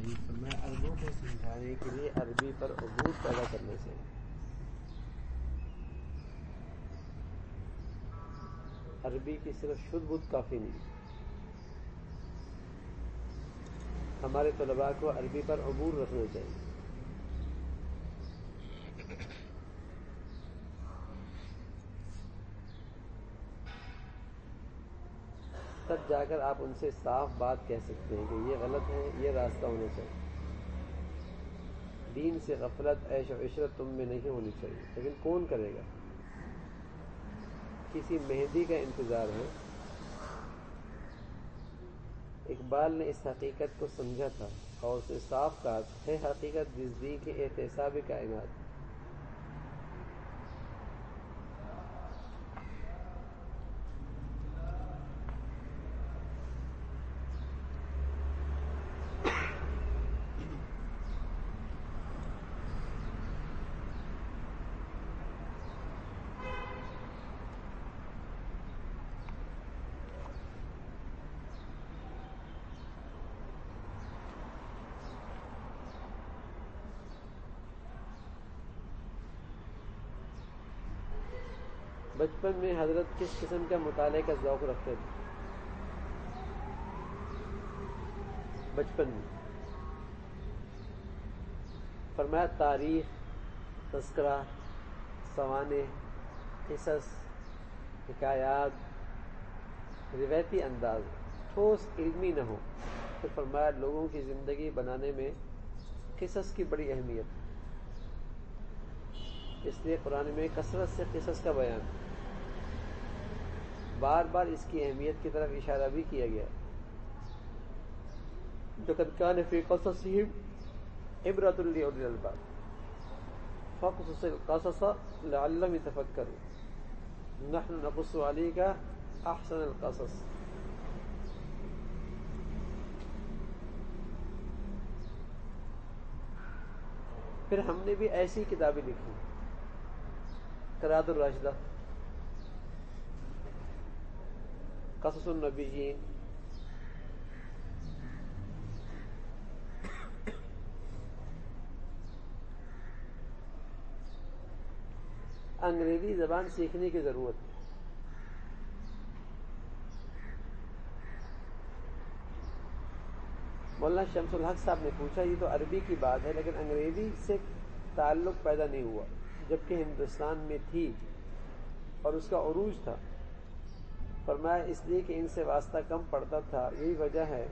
میں عربوں کو سمجھانے کے لیے عربی پر عبور پیدا کرنے سے عربی کی صرف شدھ بدھ کافی نہیں. ہمارے طلباء کو عربی پر عبور رکھنا چاہیے. تب جا کر آپ ان سے صاف بات کہہ سکتے ہیں کہ یہ غلط ہے، یہ راستہ ہونا چاہیے. دین سے غفلت، عیش و عشرت تم میں نہیں ہونی چاہیے. لیکن کون کرے گا؟ کسی مہدی کا انتظار ہے. اقبال نے اس حقیقت کو سمجھا تھا اور اسے صاف کہا، ہے حقیقت نزدیک احتساب کائنات. بچپن میں حضرت کس قسم کا مطالعے کا ذوق رکھتے تھے؟ بچپن میں فرمایا تاریخ، تذکرہ، سوانح، قصص، حکایات، روایتی انداز ٹھوس علمی نہ ہو. پھر فرمایا لوگوں کی زندگی بنانے میں قصص کی بڑی اہمیت ہے. اس لیے قرآن میں کثرت سے قصص کا بیان، بار بار اس کی اہمیت کی طرف اشارہ بھی کیا گیا. لقد كان في قصصهم عبرة لأولي الألباب فاقصص القصص لعلهم يتفكرون نحن نقص عليك أحسن القصص. پھر ہم نے بھی ایسی کتابیں لکھی، قرات الراشدہ، قصص النبیین، انگریزی زبان سیکھنے کی ضرورت ہے. مولانا شمس الحق صاحب نے پوچھا یہ تو عربی کی بات ہے لیکن انگریزی سے تعلق پیدا نہیں ہوا جبکہ ہندوستان میں تھی اور اس کا عروج تھا. فرمایا اس لیے کہ ان سے واسطہ کم پڑتا تھا. یہی وجہ ہے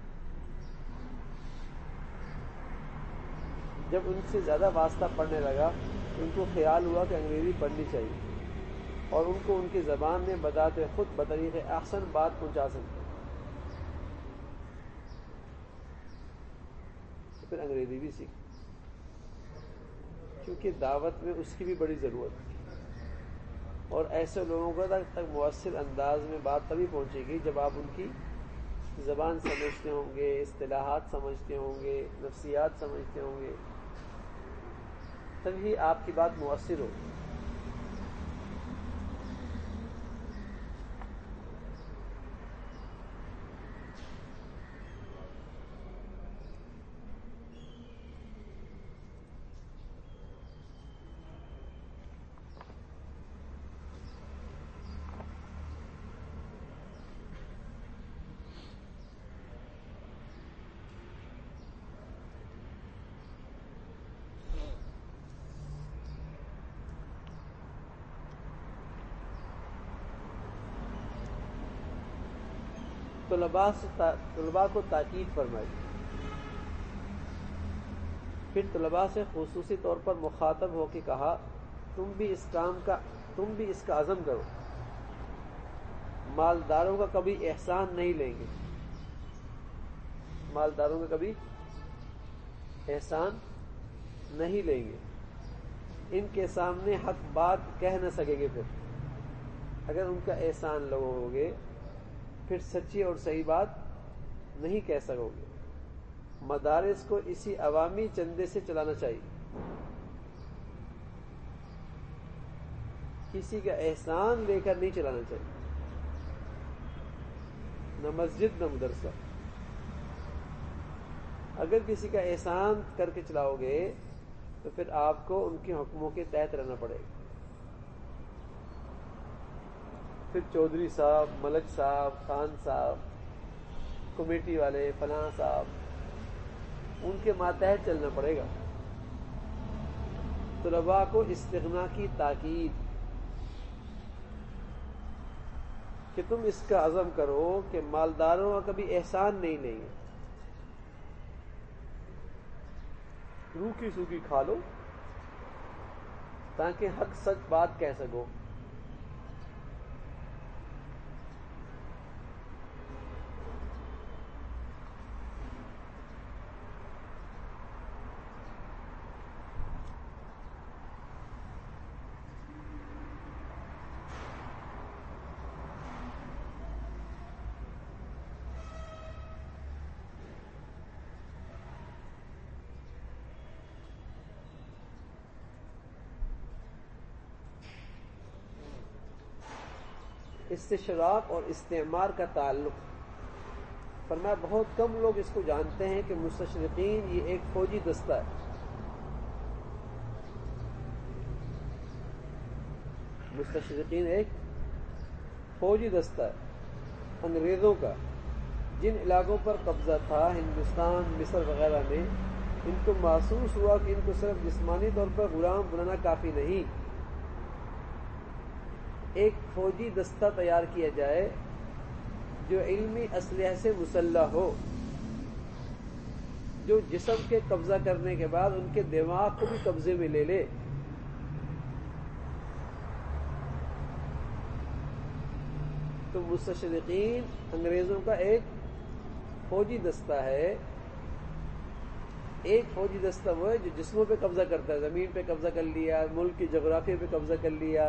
جب ان سے زیادہ واسطہ پڑنے لگا ان کو خیال ہوا کہ انگریزی پڑھنی چاہیے اور ان کو ان کی زبان میں بذات خود بطریق احسن بات پہنچا سکتے. تو پھر انگریزی بھی سیکھی کیونکہ دعوت میں اس کی بھی بڑی ضرورت ہے اور ایسے لوگوں کو تک مؤثر انداز میں بات تبھی پہنچے گی جب آپ ان کی زبان سمجھتے ہوں گے، اصطلاحات سمجھتے ہوں گے، نفسیات سمجھتے ہوں گے، تبھی آپ کی بات مؤثر ہوگی. طلباء کو تاکید فرمائی. پھر طلباء سے خصوصی طور پر مخاطب ہو کے کہا تم بھی اس کا عزم کرو. مالداروں کا کبھی احسان نہیں لیں گے، مالداروں کا کبھی احسان نہیں لیں گے. ان کے سامنے حق بات کہہ نہ سکیں گے. پھر اگر ان کا احسان لگو گے پھر سچی اور صحیح بات نہیں کہہ سکو گے. مدارس کو اسی عوامی چندے سے چلانا چاہیے. کسی کا احسان لے کر نہیں چلانا چاہیے، نہ مسجد نہ مدرسہ. اگر کسی کا احسان کر کے چلاؤ گے تو پھر آپ کو ان کے حکموں کے تحت رہنا پڑے گا. پھر چودھری صاحب، ملک صاحب، خان صاحب، کمیٹی والے، فلاں صاحب، ان کے ماتحت چلنا پڑے گا. طلباء کو استغنا کی تاکید کہ تم اس کا عزم کرو کہ مالداروں کا کبھی احسان نہیں لیں گے، روکھی سوکھی کھا لو تاکہ حق سچ بات کہہ سکو. استشراق اور استعمار کا تعلق، فرمایا بہت کم لوگ اس کو جانتے ہیں کہ مستشرقین یہ ایک فوجی دستہ ہے. مستشرقین ایک فوجی دستہ ہے انگریزوں کا، جن علاقوں پر قبضہ تھا ہندوستان، مصر وغیرہ میں. ان کو محسوس ہوا کہ ان کو صرف جسمانی طور پر غلام بنانا کافی نہیں، ایک فوجی دستہ تیار کیا جائے جو علمی اسلحہ سے مسلح ہو، جو جسم کے قبضہ کرنے کے بعد ان کے دماغ کو بھی قبضے میں لے لے. تو مستشرقین انگریزوں کا ایک فوجی دستہ ہے. ایک فوجی دستہ وہ ہے جو جسموں پہ قبضہ کرتا ہے، زمین پہ قبضہ کر لیا، ملک کی جغرافیہ پہ قبضہ کر لیا.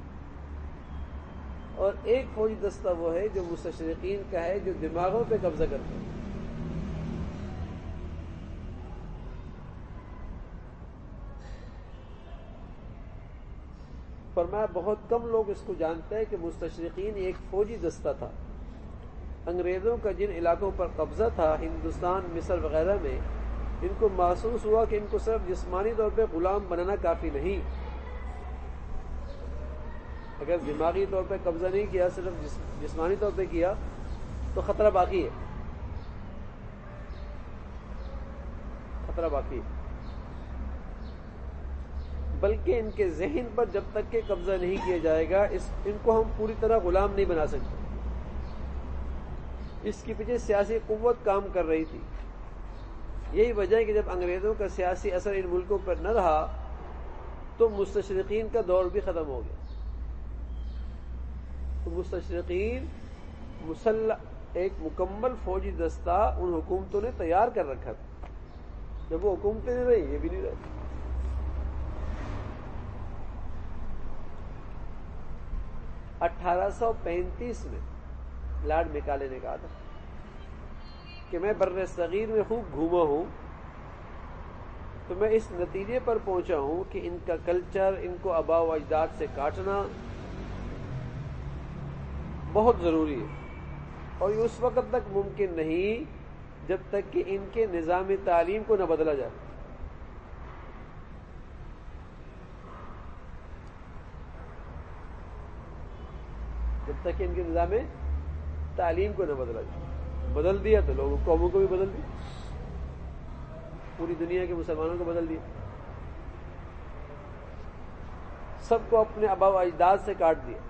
اور ایک فوجی دستہ وہ ہے جو مستشرقین کا ہے جو دماغوں پہ قبضہ کرتا ہے. فرمایا بہت کم لوگ اس کو جانتے ہیں کہ مستشرقین ایک فوجی دستہ تھا انگریزوں کا، جن علاقوں پر قبضہ تھا ہندوستان، مصر وغیرہ میں. ان کو محسوس ہوا کہ ان کو صرف جسمانی طور پہ غلام بنانا کافی نہیں، اگر دماغی طور پہ قبضہ نہیں کیا، صرف جسمانی طور پہ کیا تو خطرہ باقی ہے، خطرہ باقی ہے. بلکہ ان کے ذہن پر جب تک کہ قبضہ نہیں کیا جائے گا ان کو ہم پوری طرح غلام نہیں بنا سکتے. اس کے پیچھے سیاسی قوت کام کر رہی تھی. یہی وجہ ہے کہ جب انگریزوں کا سیاسی اثر ان ملکوں پر نہ رہا تو مستشرقین کا دور بھی ختم ہو گیا. تو مستشرقین مسلح ایک مکمل فوجی دستہ ان حکومتوں نے تیار کر رکھا تھا. جب وہ حکومتیں نہیں رہی، یہ بھی نہیں رہی. 1835 میں لارڈ میکالے نے کہا تھا کہ میں بر صغیر میں خوب گھوما ہوں تو میں اس نتیجے پر پہنچا ہوں کہ ان کا کلچر، ان کو آباء و اجداد سے کاٹنا بہت ضروری ہے، اور یہ اس وقت تک ممکن نہیں جب تک کہ ان کے نظام تعلیم کو نہ بدلا جائے. جب تک کہ ان کے نظام تعلیم کو نہ بدلا جائے. بدل دیا تو لوگوں قوموں کو بھی بدل دیا، پوری دنیا کے مسلمانوں کو بدل دیا، سب کو اپنے آباء و اجداد سے کاٹ دیا.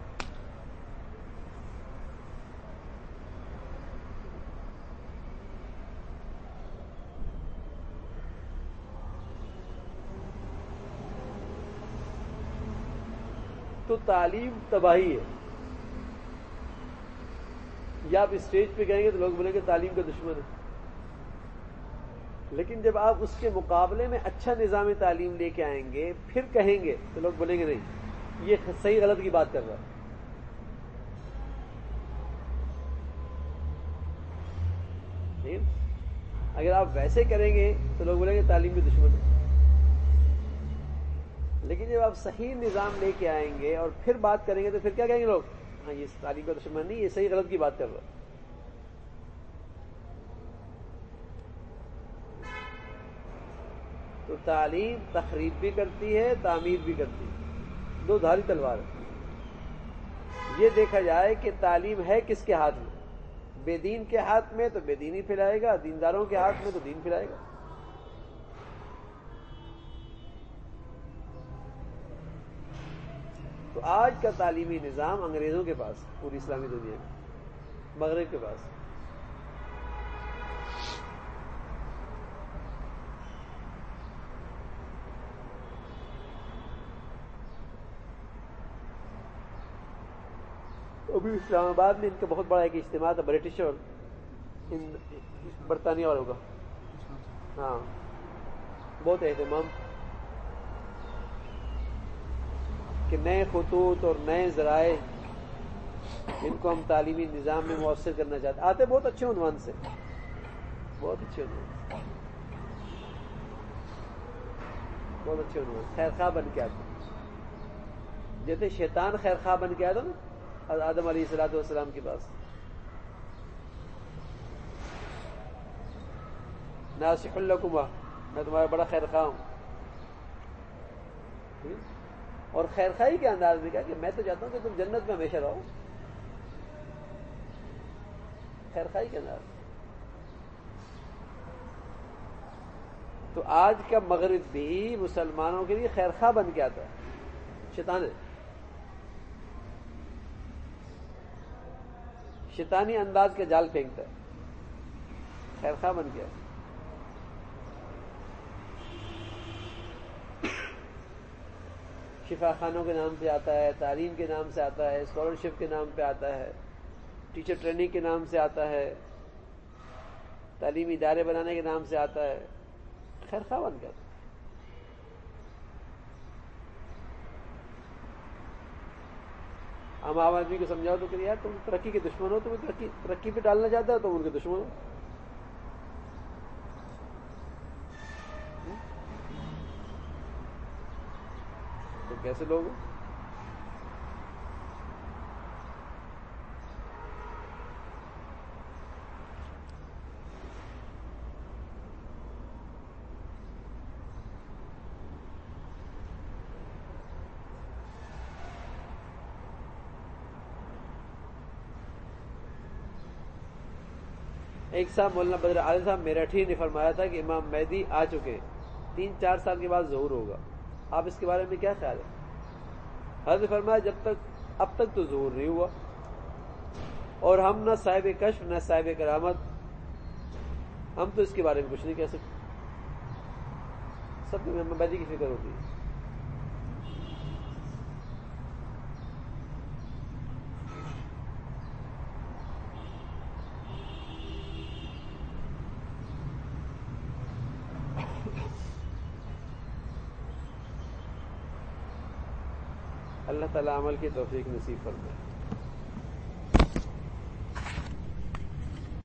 تو تعلیم تباہی ہے. یا آپ اسٹیج پہ کہیں گے تو لوگ بولیں گے تعلیم کا دشمن ہے، لیکن جب آپ اس کے مقابلے میں اچھا نظام تعلیم لے کے آئیں گے پھر کہیں گے تو لوگ بولیں گے نہیں، یہ صحیح غلط کی بات کر رہا ہے. اگر آپ ویسے کریں گے تو لوگ بولیں گے تعلیم کے دشمن ہے. لیکن جب آپ صحیح نظام لے کے آئیں گے اور پھر بات کریں گے تو پھر کیا کہیں گے لوگ؟ ہاں یہ تعلیم کا دشمن نہیں، یہ صحیح غلط کی بات کر رہا ہے. تو تعلیم تخریب بھی کرتی ہے، تعمیر بھی کرتی ہے، دو دھاری تلوار ہے۔ یہ دیکھا جائے کہ تعلیم ہے کس کے ہاتھ میں، بے دین کے ہاتھ میں تو بے دینی پھیلائے گا، دینداروں کے ہاتھ میں تو دین پھیلائے گا۔ تو آج کا تعلیمی نظام انگریزوں کے پاس، پوری اسلامی دنیا میں، مغرب کے پاس۔ ابھی اسلام آباد میں ان کا بہت بڑا ایک اجتماع تھا، برٹش اور برطانیہ والوں کا، ہاں، بہت اہتمام کہ نئے خطوط اور نئے ذرائع ان کو ہم تعلیمی نظام میں مؤثر کرنا چاہتے ہیں۔ آتے بہت اچھے عنوان سے، بہت اچھے عنوان سے، بہت اچھے عنوان، خیر خواہ بن کے آتے، جیسے شیطان خیر خواہ بن کے آیا تھا نا آدم علیہ الصلوۃ والسلام کے پاس، ناصح لکم، میں تمہارا بڑا خیر خواہ ہوں، اور خیر خواہی کے انداز میں کہا کہ میں تو چاہتا ہوں کہ تم جنت میں ہمیشہ رہو، خیر خواہی کے انداز۔ تو آج کا مغرب بھی مسلمانوں کے لیے خیر خواہ بن کے آتا ہے، شیطان ہے، شیطانی انداز کے جال پھینکتا ہے، خیر خواہ بن گیا۔ شفا خانوں کے نام پہ آتا ہے، تعلیم کے نام سے آتا ہے، اسکالرشپ کے نام پہ آتا ہے، ٹیچر ٹریننگ کے نام سے آتا ہے، تعلیمی ادارے بنانے کے نام سے آتا ہے، خیر خواہ بن گیا۔ ہم عام آدمی کو سمجھاؤ تو کہ یار تم ترقی کے دشمن ہو، تم ترقی پہ ڈالنا چاہتے ہو، تم ان کے دشمن ہو۔ تو کیسے لوگ ہو؟ ایک صاحب مولانا بدر عالم صاحب میرٹھی نے فرمایا تھا کہ امام مہدی آ چکے، 3-4 سال کے بعد ظہور ہوگا، آپ اس کے بارے میں کیا خیال ہے؟ حضرت فرمایا اب تک تو ظہور نہیں ہوا، اور ہم نہ صاحب کشف نہ صاحب کرامت، ہم تو اس کے بارے میں کچھ نہیں کہہ سکتے، سب کو امام مہدی کی فکر ہوتی ہے۔ اللہ تعالیٰ عمل کی توفیق نصیب فرمائے۔